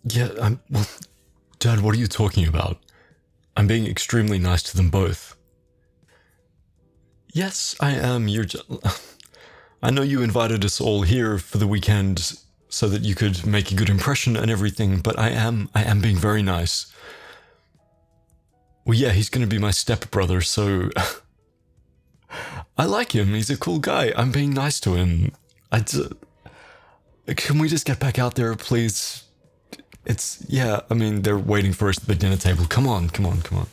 Yeah, well, Dad, what are you talking about? I'm being extremely nice to them both. Yes, I am. I know you invited us all here for the weekend so that you could make a good impression and everything, but I am being very nice. Well, yeah, he's gonna be my stepbrother, so I like him. He's a cool guy. I'm being nice to him. Can we just get back out there, please? Yeah, I mean, they're waiting for us at the dinner table. Come on, come on, come on.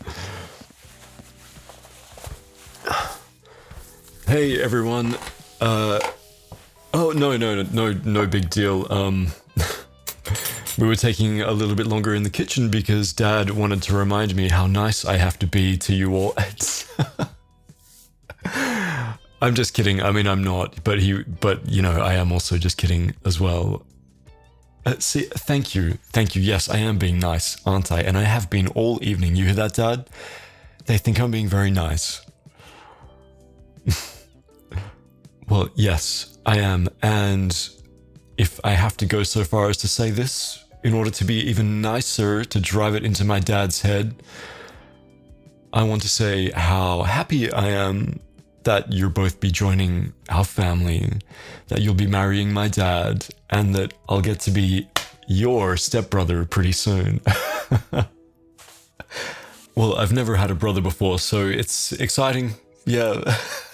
Hey, everyone. Oh, no big deal. We were taking a little bit longer in the kitchen because Dad wanted to remind me how nice I have to be to you all. I'm just kidding. I mean, I'm not, but I am also just kidding as well. See, thank you. Thank you. Yes, I am being nice, aren't I? And I have been all evening. You hear that, Dad? They think I'm being very nice. Well, yes, I am. And if I have to go so far as to say this, in order to be even nicer, to drive it into my dad's head, I want to say how happy I am that you'll both be joining our family, that you'll be marrying my dad, and that I'll get to be your stepbrother pretty soon. Well, I've never had a brother before, so it's exciting. Yeah.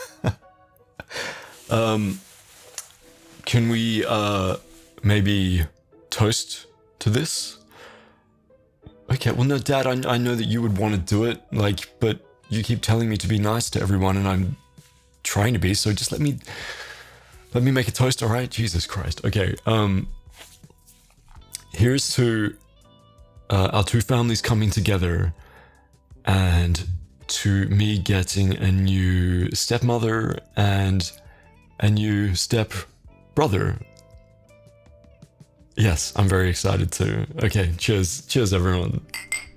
Can we maybe toast to this? Okay, well, no, Dad, I know that you would want to do it, but you keep telling me to be nice to everyone, and I'm trying to be, so just let me make a toast, all right? Jesus Christ. Okay, here's to our two families coming together, and to me getting a new stepmother and a new step brother. Yes, I'm very excited too. Okay, cheers. Cheers, everyone.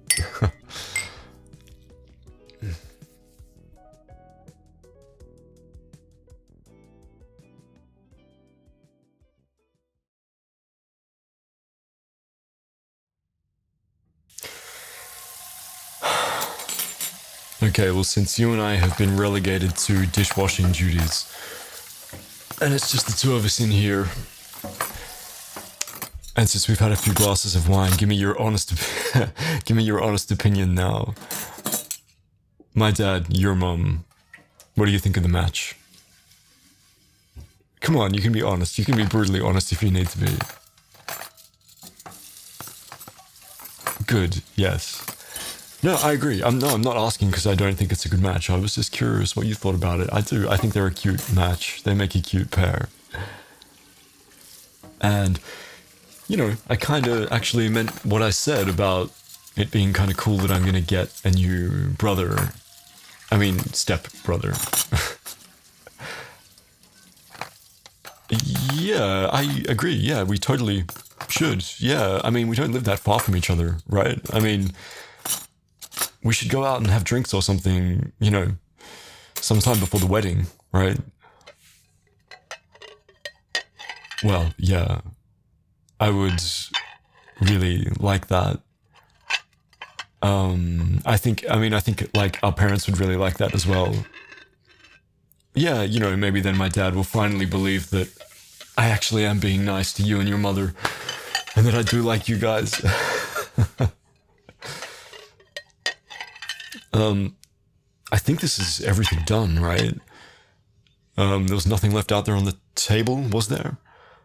Okay, well, since you and I have been relegated to dishwashing duties, and it's just the two of us in here, and since we've had a few glasses of wine, give me your honest opinion now. My dad, your mum, what do you think of the match? Come on, you can be honest. You can be brutally honest if you need to be. Good, yes. No, I agree. I'm not asking because I don't think it's a good match. I was just curious what you thought about it. I do. I think they're a cute match. They make a cute pair. And, I kind of actually meant what I said about it being kind of cool that I'm going to get a new brother. I mean, step brother. Yeah, I agree. Yeah, we totally should. Yeah, I mean, we don't live that far from each other, right? I mean, we should go out and have drinks or something, sometime before the wedding, right? Well, yeah, I would really like that. I think like our parents would really like that as well. Yeah, maybe then my dad will finally believe that I actually am being nice to you and your mother, and that I do like you guys. I think this is everything done, right? There was nothing left out there on the table, was there?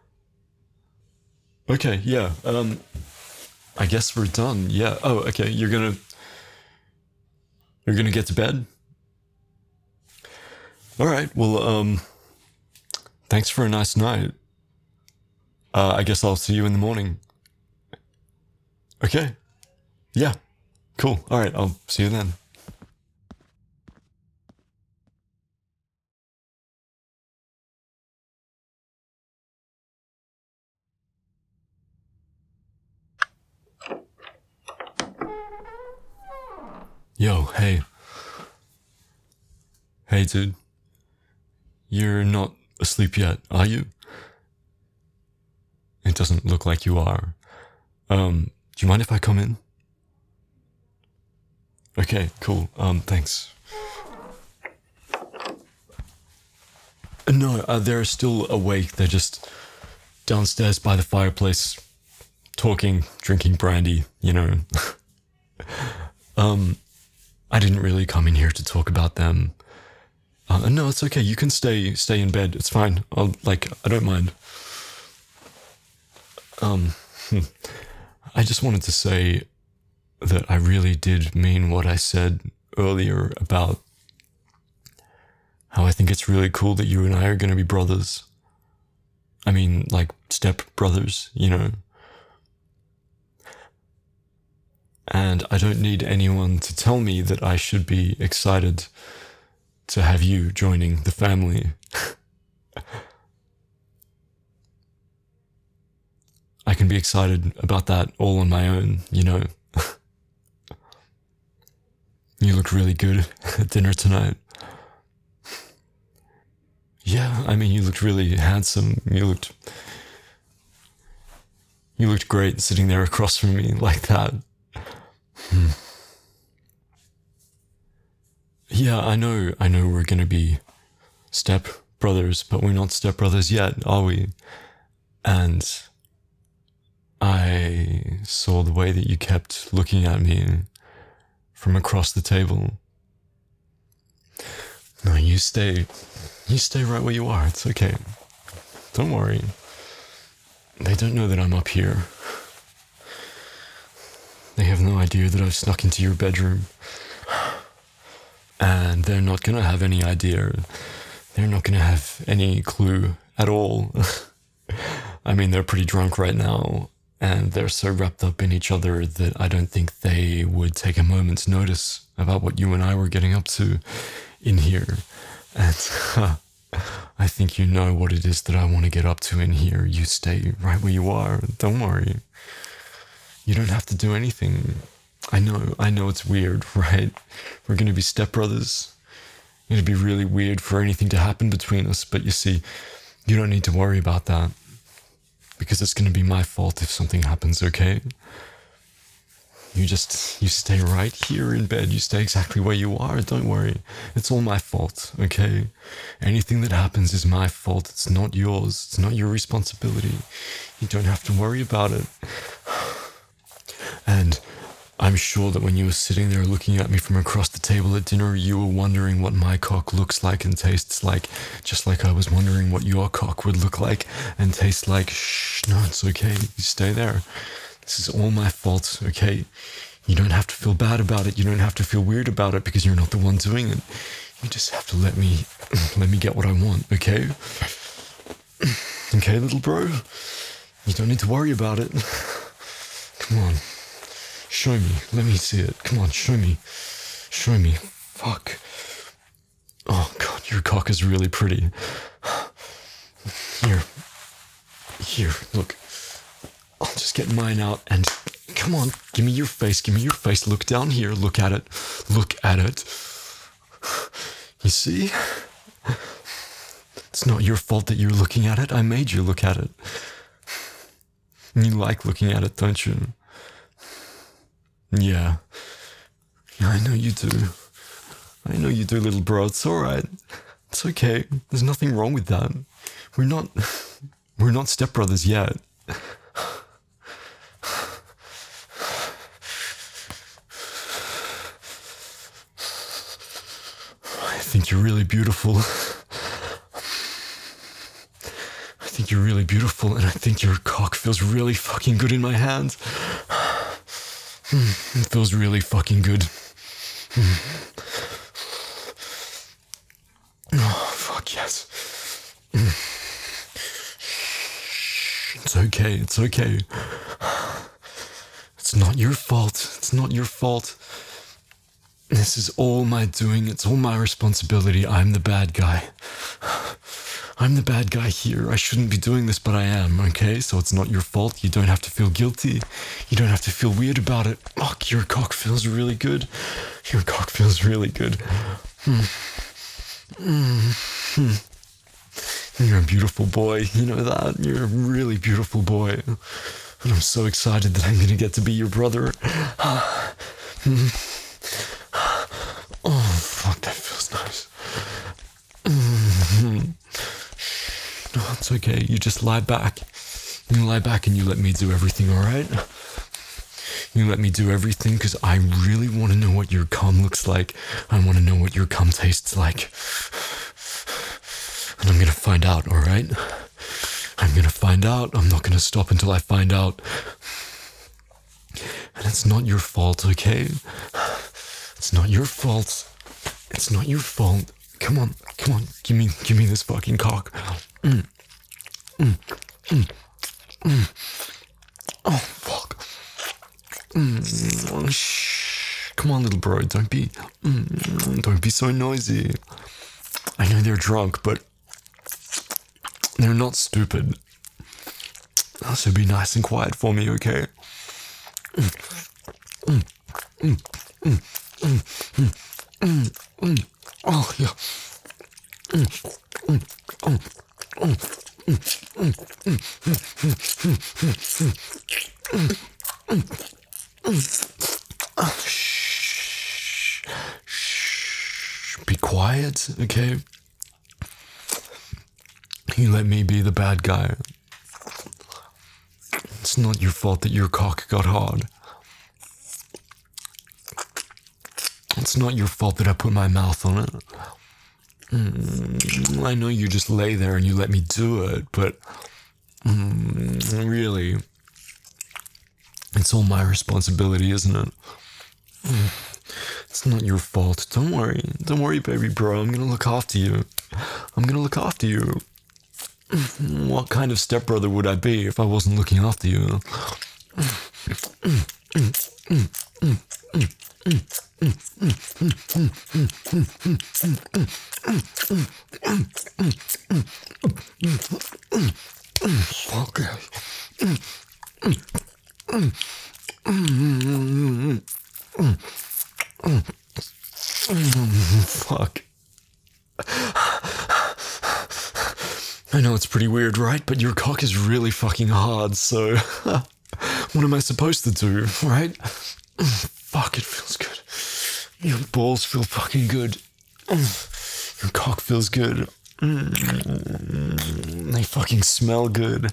Okay, yeah. I guess we're done. Yeah. Oh, okay. You're gonna get to bed? All right. Well, thanks for a nice night. I guess I'll see you in the morning. Okay. Yeah. Cool. All right. I'll see you then. Yo, hey. Hey, dude. You're not asleep yet, are you? It doesn't look like you are. Do you mind if I come in? Okay, cool. Thanks. No, they're still awake. They're just downstairs by the fireplace, talking, drinking brandy, you know. I didn't really come in here to talk about them. No, it's okay. You can stay in bed. It's fine. I don't mind. I just wanted to say that I really did mean what I said earlier about how I think it's really cool that you and I are going to be brothers. I mean, like, step brothers, you know? And I don't need anyone to tell me that I should be excited to have you joining the family. I can be excited about that all on my own, you know? You look really good at dinner tonight. Yeah, I mean, you looked really handsome. You looked great sitting there across from me like that. Yeah, I know we're gonna be step brothers, but we're not step brothers yet, are we? And I saw the way that you kept looking at me from across the table. No, you stay right where you are. It's okay. Don't worry. They don't know that I'm up here. They have no idea that I've snuck into your bedroom. And they're not gonna have any idea. They're not gonna have any clue at all. I mean, they're pretty drunk right now, and they're so wrapped up in each other that I don't think they would take a moment's notice about what you and I were getting up to in here. And I think you know what it is that I want to get up to in here. You stay right where you are. Don't worry. You don't have to do anything. I know it's weird, right? We're going to be stepbrothers. It'd be really weird for anything to happen between us, but you see, you don't need to worry about that. Because it's going to be my fault if something happens, okay? You stay right here in bed. You stay exactly where you are. Don't worry. It's all my fault, okay? Anything that happens is my fault. It's not yours. It's not your responsibility. You don't have to worry about it. And I'm sure that when you were sitting there looking at me from across the table at dinner, you were wondering what my cock looks like and tastes like, just like I was wondering what your cock would look like and taste like. Shh, no, it's okay. You stay there. This is all my fault, okay? You don't have to feel bad about it. You don't have to feel weird about it because you're not the one doing it. You just have to let me get what I want, okay? Okay, little bro? You don't need to worry about it. Come on. Show me. Let me see it. Come on, show me. Show me. Fuck. Oh, God, your cock is really pretty. Here, look. I'll just get mine out and come on, give me your face. Look down here. Look at it. You see? It's not your fault that you're looking at it. I made you look at it. You like looking at it, don't you? Yeah, I know you do. I know you do, little bro. It's all right. It's okay. There's nothing wrong with that. We're not stepbrothers yet. I think you're really beautiful. And I think your cock feels really fucking good in my hand. It feels really fucking good. Oh, fuck yes. It's okay. It's not your fault. This is all my doing. It's all my responsibility. I'm the bad guy. I'm the bad guy here. I shouldn't be doing this, but I am, okay? So it's not your fault. You don't have to feel guilty. You don't have to feel weird about it. Fuck, your cock feels really good. You're a beautiful boy. You know that? You're a really beautiful boy. And I'm so excited that I'm gonna get to be your brother. Oh, fuck, that feels nice. No, it's okay. You just lie back. You lie back and you let me do everything, alright? You let me do everything because I really want to know what your cum looks like. I want to know what your cum tastes like. And I'm gonna find out, alright? I'm gonna find out. I'm not gonna stop until I find out. And it's not your fault, okay? It's not your fault. It's not your fault. Come on. Give me this fucking cock. Oh, fuck. Shh. Come on, little bro. Don't be so noisy. I know they're drunk, but they're not stupid. So be nice and quiet for me, okay? Oh, yeah. Shh. Be quiet, okay? You let me be the bad guy. It's not your fault that your cock got hard. It's not your fault that I put my mouth on it. I know you just lay there and you let me do it, but really, it's all my responsibility, isn't it? It's not your fault. Don't worry, baby bro. I'm gonna look after you. What kind of stepbrother would I be if I wasn't looking after you? Okay. Fuck. I know it's pretty weird, right? But your cock is really fucking hard, so what am I supposed to do, right? Fuck, it feels good. Your balls feel fucking good. Your cock feels good. They fucking smell good.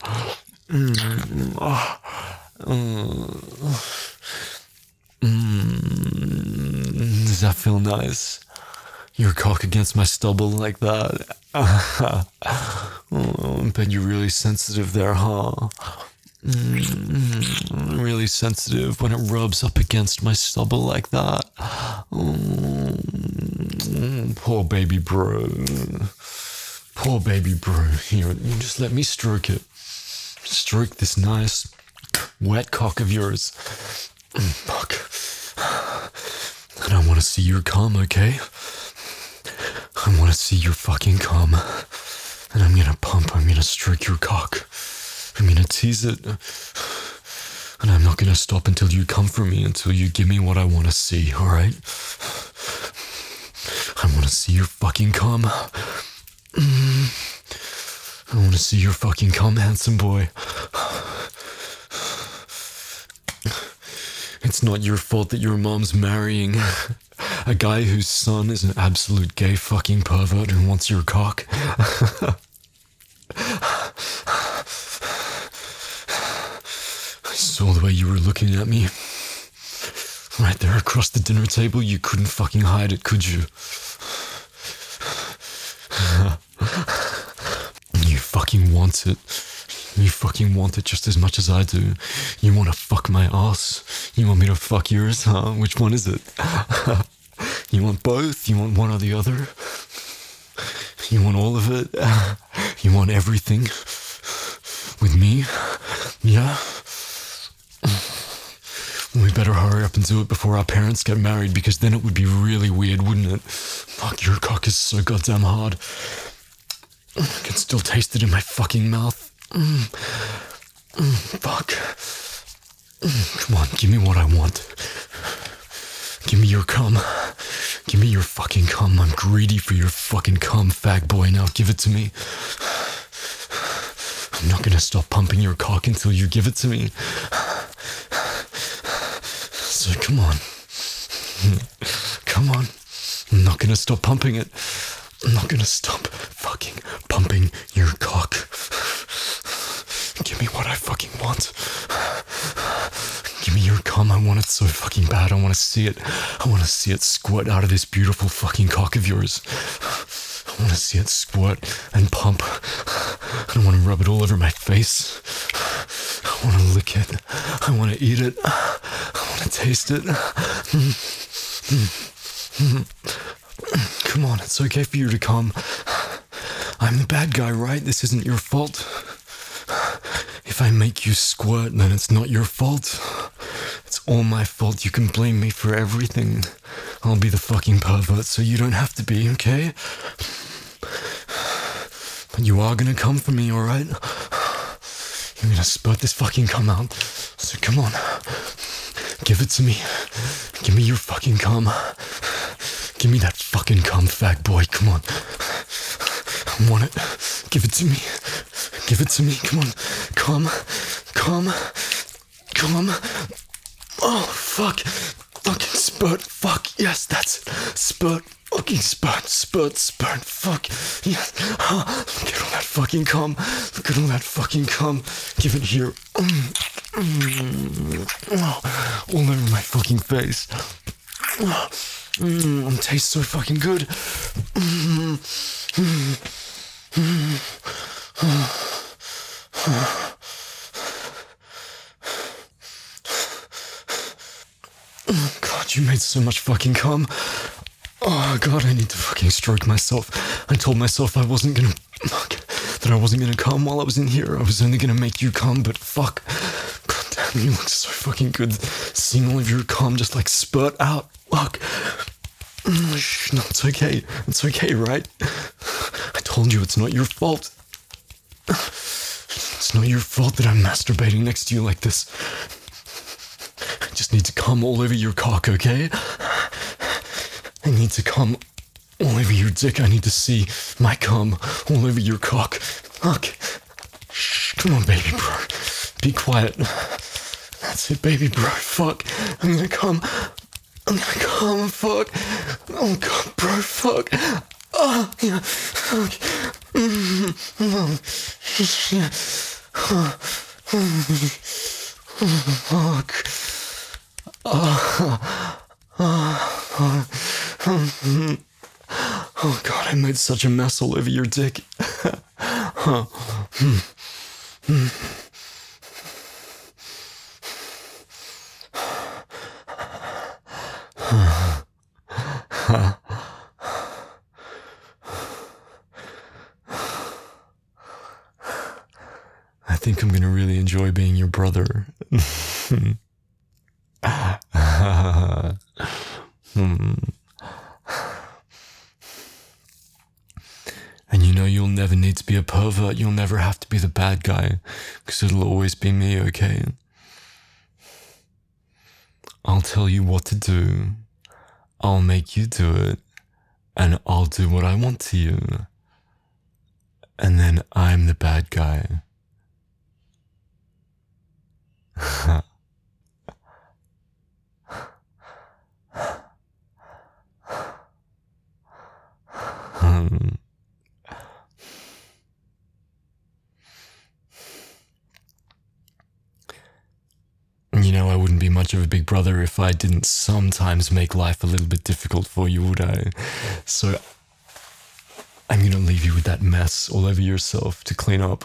Does that feel nice? Your cock against my stubble like that. Oh, I bet you're really sensitive there, huh? Really sensitive when it rubs up against my stubble like that. Poor baby bro. Here, you just let me stroke it. Stroke this nice, wet cock of yours. Fuck. And I want to see your cum, okay? I want to see your fucking cum. And I'm gonna stroke your cock. I'm gonna tease it. And I'm not gonna stop until you come for me, until you give me what I want to see, alright? I want to see your fucking cum. I want to see your fucking cum, handsome boy. It's not your fault that your mom's marrying a guy whose son is an absolute gay fucking pervert who wants your cock. I saw the way you were looking at me. Right there across the dinner table, you couldn't fucking hide it, could you? You fucking want it. You fucking want it just as much as I do. You want to fuck my ass? You want me to fuck yours, huh? Which one is it? You want both? You want one or the other? You want all of it? You want everything? With me? Yeah? We better hurry up and do it before our parents get married, because then it would be really weird, wouldn't it? Fuck, your cock is so goddamn hard. I can still taste it in my fucking mouth. Fuck. Come on, give me what I want. Give me your cum. Give me your fucking cum. I'm greedy for your fucking cum, fag boy. Now give it to me. I'm not gonna stop pumping your cock until you give it to me. So come on. Come on. I'm not gonna stop pumping it. I'm not gonna stop fucking pumping your cock. Give me what I fucking want. Give me your cum. I want it so fucking bad. I want to see it. I want to see it squirt out of this beautiful fucking cock of yours. I want to see it squirt and pump. And I want to rub it all over my face. I want to lick it. I want to eat it. I want to taste it. Come on, it's okay for you to come. I'm the bad guy, right? This isn't your fault. If I make you squirt, then it's not your fault. It's all my fault. You can blame me for everything. I'll be the fucking pervert, so you don't have to be, okay? But you are gonna come for me, alright? You're gonna spurt this fucking cum out. So come on. Give it to me. Give me your fucking cum. Give me that fucking cum, fag boy. Come on. I want it. Give it to me. Give it to me. Come on. Come. Come. Come. Oh, fuck. Fucking spurt. Fuck. Yes, that's it. Spurt. Fucking spurt. Spurt. Spurt. Fuck. Yes. Oh, look at all that fucking cum. Look at all that fucking cum. Give it here. Oh, all over my fucking face. It tastes so fucking good. God, you made so much fucking cum. Oh God, I need to fucking stroke myself. I told myself I wasn't gonna that I wasn't gonna come while I was in here. I was only gonna make you come, but fuck. God damn, you look so fucking good. Seeing all of your cum just like spurt out. Fuck. No, it's okay. It's okay, right? I told you it's not your fault. It's not your fault that I'm masturbating next to you like this. I just need to come all over your cock, okay? I need to come all over your dick. I need to see my cum all over your cock. Fuck. Shh, come on, baby bro. Be quiet. That's it, baby bro. Fuck. I'm gonna come. I'm gonna come. Fuck. Oh God, bro. Fuck. Oh, yeah. Fuck. Yeah. Fuck. Oh God, I made such a mess all over your dick. I think I'm gonna really enjoy being your brother. And you know you'll never need to be a pervert. You'll never have to be the bad guy, because it'll always be me, okay? I'll tell you what to do. I'll make you do it. And I'll do what I want to you. And then I'm the bad guy. You know, I wouldn't be much of a big brother if I didn't sometimes make life a little bit difficult for you, would I? So I'm gonna leave you with that mess all over yourself to clean up.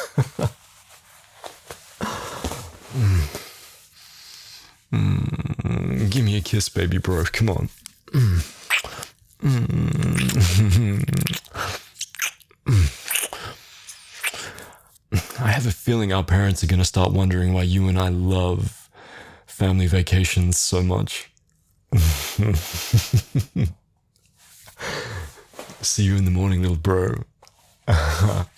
Give me a kiss, baby bro. Come on. I have a feeling our parents are going to start wondering why you and I love family vacations so much. See you in the morning, little bro.